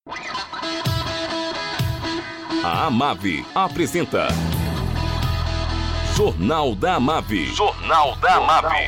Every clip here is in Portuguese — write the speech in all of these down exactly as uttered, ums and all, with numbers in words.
A Amave apresenta Jornal da Amave. Jornal da Amave.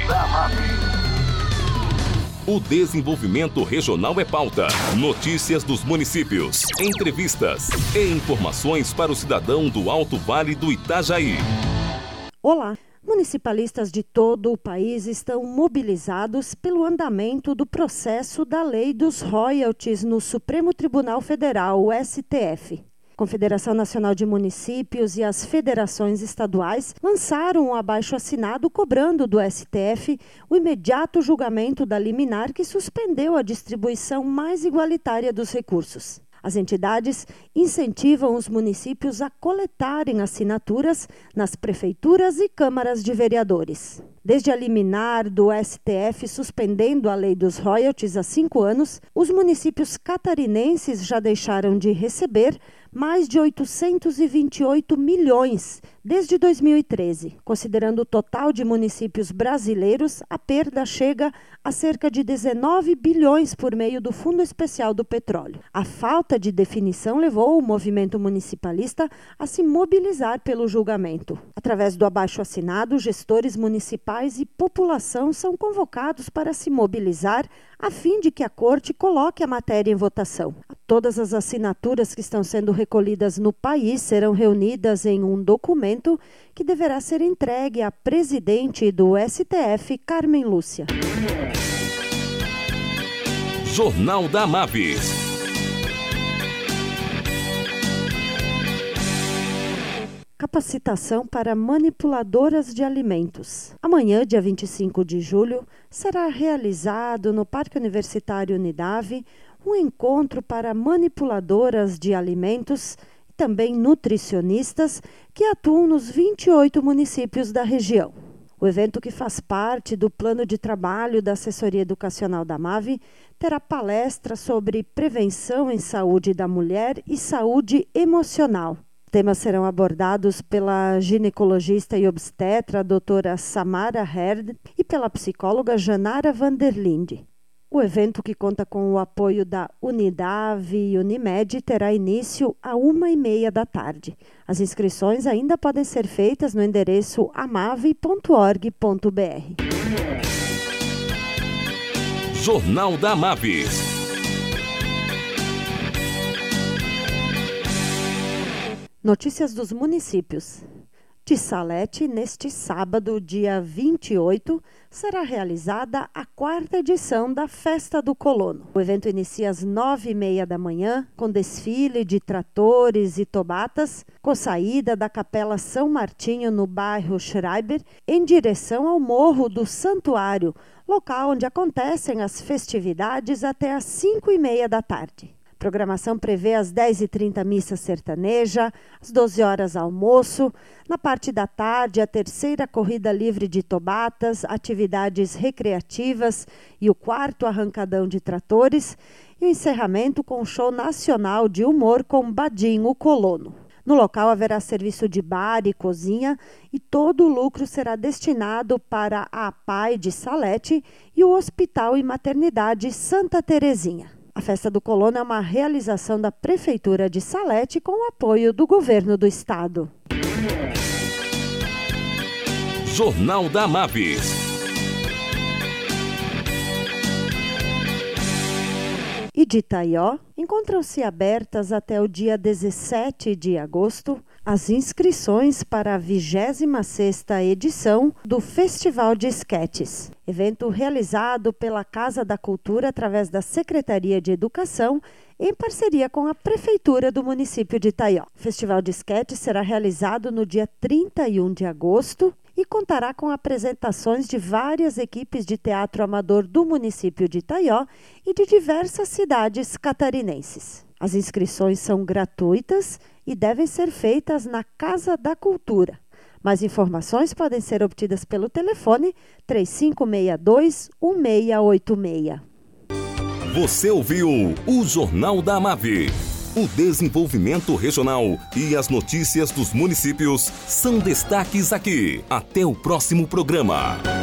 O desenvolvimento regional é pauta. Notícias dos municípios, entrevistas e informações para o cidadão do Alto Vale do Itajaí. Olá! Municipalistas de todo o país estão mobilizados pelo andamento do processo da Lei dos Royalties no Supremo Tribunal Federal, o S T F. Confederação Nacional de Municípios e as federações estaduais lançaram um abaixo-assinado cobrando do S T F o imediato julgamento da liminar que suspendeu a distribuição mais igualitária dos recursos. As entidades incentivam os municípios a coletarem assinaturas nas prefeituras e câmaras de vereadores. Desde a liminar do S T F suspendendo a lei dos royalties há cinco anos, os municípios catarinenses já deixaram de receber mais de oitocentos e vinte e oito milhões desde dois mil e treze. Considerando o total de municípios brasileiros, a perda chega a cerca de dezenove bilhões por meio do Fundo Especial do Petróleo. A falta de definição levou o movimento municipalista a se mobilizar pelo julgamento. Através do abaixo-assinado, gestores municipais e população são convocados para se mobilizar a fim de que a Corte coloque a matéria em votação. Todas as assinaturas que estão sendo recolhidas no país serão reunidas em um documento que deverá ser entregue à presidente do S T F, Carmen Lúcia. Jornal da Amave. Capacitação para manipuladoras de alimentos. Amanhã, dia vinte e cinco de julho, será realizado no Parque Universitário Unidave um encontro para manipuladoras de alimentos e também nutricionistas que atuam nos vinte e oito municípios da região. O evento, que faz parte do plano de trabalho da Assessoria Educacional da Amave, terá palestra sobre prevenção em saúde da mulher e saúde emocional. Temas serão abordados pela ginecologista e obstetra a doutora Samara Herd e pela psicóloga Janara Vanderlinde. O evento, que conta com o apoio da Unidave e Unimed, terá início à uma e meia da tarde. As inscrições ainda podem ser feitas no endereço amave ponto org ponto br. Jornal da Amave. Notícias dos municípios. De Salete, neste sábado, dia vinte e oito, será realizada a quarta edição da Festa do Colono. O evento inicia às nove e meia da manhã, com desfile de tratores e tobatas, com saída da Capela São Martinho, no bairro Schreiber, em direção ao Morro do Santuário, local onde acontecem as festividades até às cinco e meia da tarde. A programação prevê às dez e trinta missa sertaneja, às doze horas almoço, na parte da tarde a terceira corrida livre de tobatas, atividades recreativas e o quarto arrancadão de tratores, e o encerramento com um show nacional de humor com Badinho Colono. No local haverá serviço de bar e cozinha e todo o lucro será destinado para a APAE de Salete e o Hospital e Maternidade Santa Terezinha. A Festa do Colono é uma realização da Prefeitura de Salete com o apoio do Governo do Estado. Jornal da Amave. E de Itaió, encontram-se abertas até o dia dezessete de agosto as inscrições para a vigésima sexta edição do Festival de Esquetes, evento realizado pela Casa da Cultura através da Secretaria de Educação em parceria com a Prefeitura do município de Itaió. O Festival de Esquetes será realizado no dia trinta e um de agosto e contará com apresentações de várias equipes de teatro amador do município de Itaió e de diversas cidades catarinenses. As inscrições são gratuitas e devem ser feitas na Casa da Cultura. Mais informações podem ser obtidas pelo telefone três cinco seis dois, um seis oito seis. Você ouviu o Jornal da Amave. O desenvolvimento regional e as notícias dos municípios são destaques aqui. Até o próximo programa.